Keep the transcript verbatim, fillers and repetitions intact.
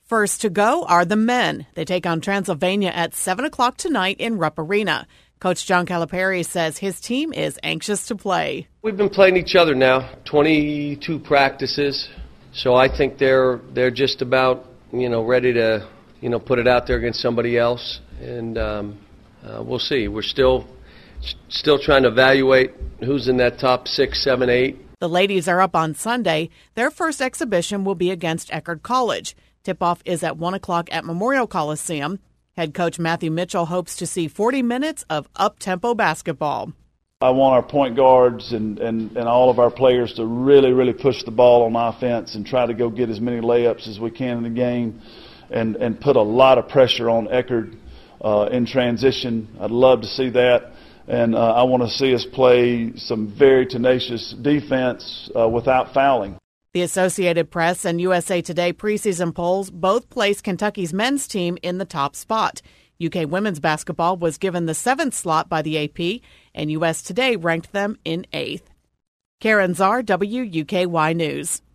First to go are the men. They take on Transylvania at seven o'clock tonight in Rupp Arena. Coach John Calipari says his team is anxious to play. We've been playing each other now, twenty-two practices, so I think they're they're just about, you know, ready to, you know, put it out there against somebody else, and um, uh, we'll see. We're still still trying to evaluate who's in that top six, seven, eight. The ladies are up on Sunday. Their first exhibition will be against Eckerd College. Tip-off is at one o'clock at Memorial Coliseum. Head coach Matthew Mitchell hopes to see forty minutes of up-tempo basketball. I want our point guards and, and, and all of our players to really, really push the ball on offense and try to go get as many layups as we can in the game and, and put a lot of pressure on Eckerd uh, in transition. I'd love to see that. And uh, I want to see us play some very tenacious defense uh, without fouling. The Associated Press and U S A Today preseason polls both place Kentucky's men's team in the top spot. U K women's basketball was given the seventh slot by the A P, and U S Today ranked them in eighth. Karen Czar, W U K Y News.